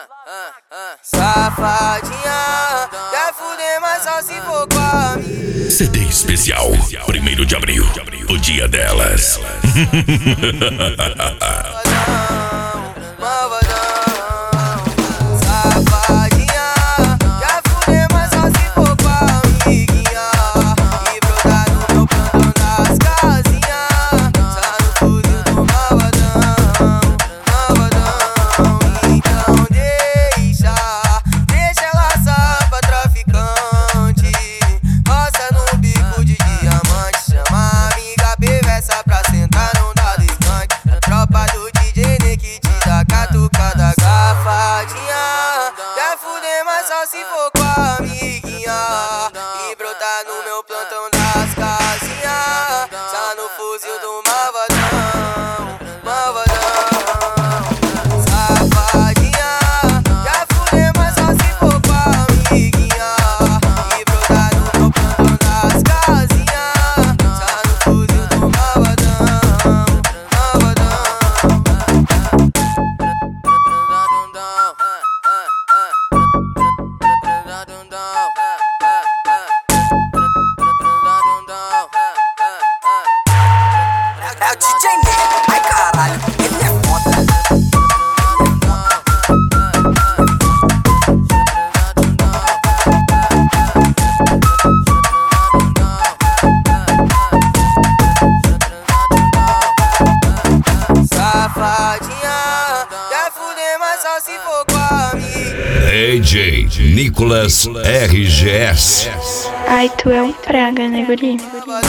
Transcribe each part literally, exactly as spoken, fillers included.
Safadinha, quer fuder, mas só se for com a minha. C D especial, primeiro de abril, o dia delas. Só se for com a amiguinha e brotar no meu plantão das casinhas, só no fuzil do malvadão, malvadão. Safadinha, quer fuder, mas só se for com a amiguinha e brotar no meu plantão das casinhas, só no fuzil do malvadão, malvadão. É o D J Negro, ai caralho, ele é foda. Safadinha, quer fuder, mas só se for com a minha. D J Nicolas R G S. Ai, tu é um praga, né, guri?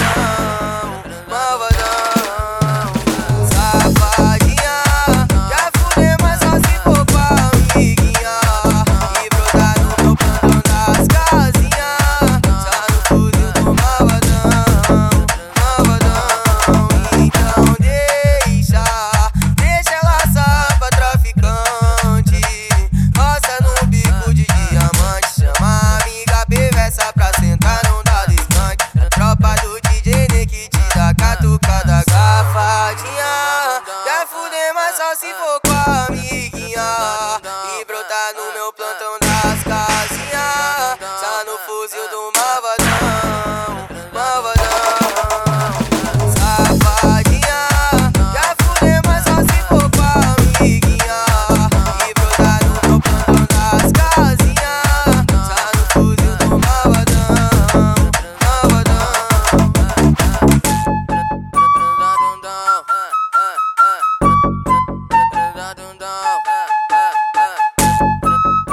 Só se for com a amiguinha e brotar no meu plantão das casinhas, só no fuzil do malvadão, malvadão. Safadinha, quer fuder, mas só se for com a amiguinha e brotar no meu plantão das casinhas, só no fuzil do malvadão, malvadão.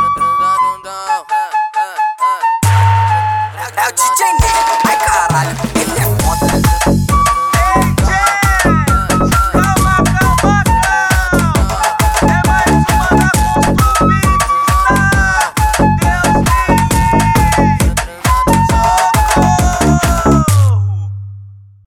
É o D J Negro, ai caralho.